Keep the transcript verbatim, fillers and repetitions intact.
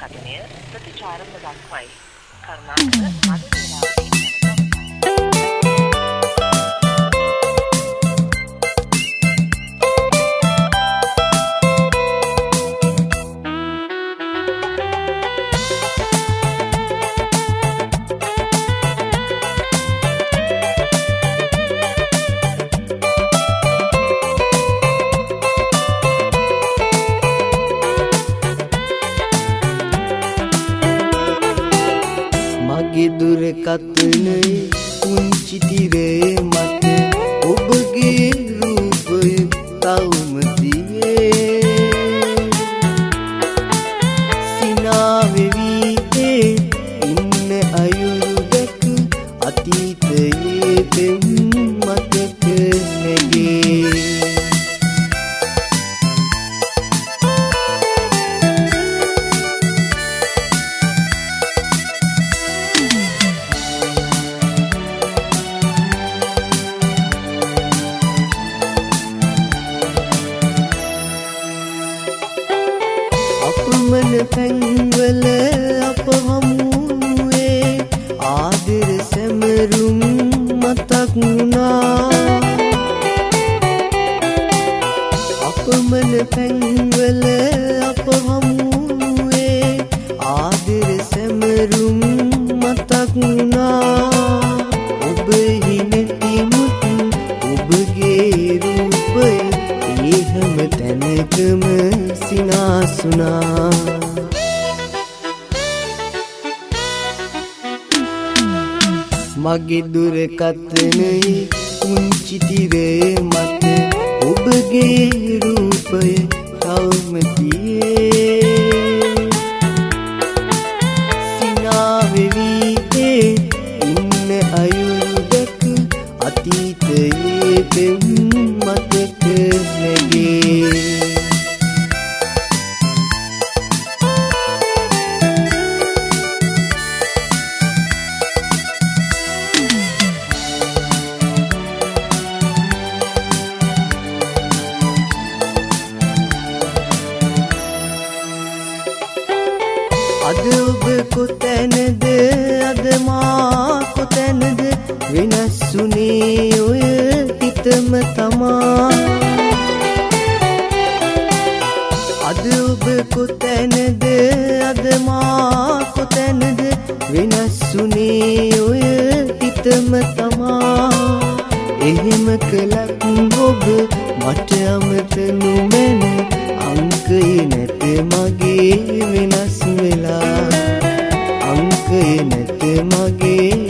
කථනය ප්‍රතිචාරම දක්වයි. කරුණාකර මද වේලාවදී දුරකථනයේ පුංචි තිරේ මත ඔබගේ රූපය තවම තියේ සිනාවෙවි ඉන්න අයුරු දැක අතීතයේ පෙම් මතක නැගේ මන පැන්වල අප හමුවේ ආදර සැමරුම් මතක් වුණා අප මන පැන්වල අප හමුවේ ආදර සැමරුම් මතක් වුණා ඔබ හිනතිමුත් ඔබගේ රූපය ඒ හැම තැනකම සිනාසුනා මගේ දුරකථනයේ පුංචි තිරේ මත ඔබගේ රූපය තවම තියේ සිනාවෙවි ඉන්න අයුරු දැක අතීතයේ පෙම් මතක නැගේ අද ඔබ කොතැනද අද මා කොතැනද වෙනස්ුනේ ඔය හිතම තමා අද ඔබ කොතැනද අද මා කොතැනද වෙනස්ුනේ ඔය හිතම තමා එහෙම කළත් ඔබ මට අමතනු මැන අංකේ නැත මගේ වෙනස් වෙලා අංකේ නැත මගේ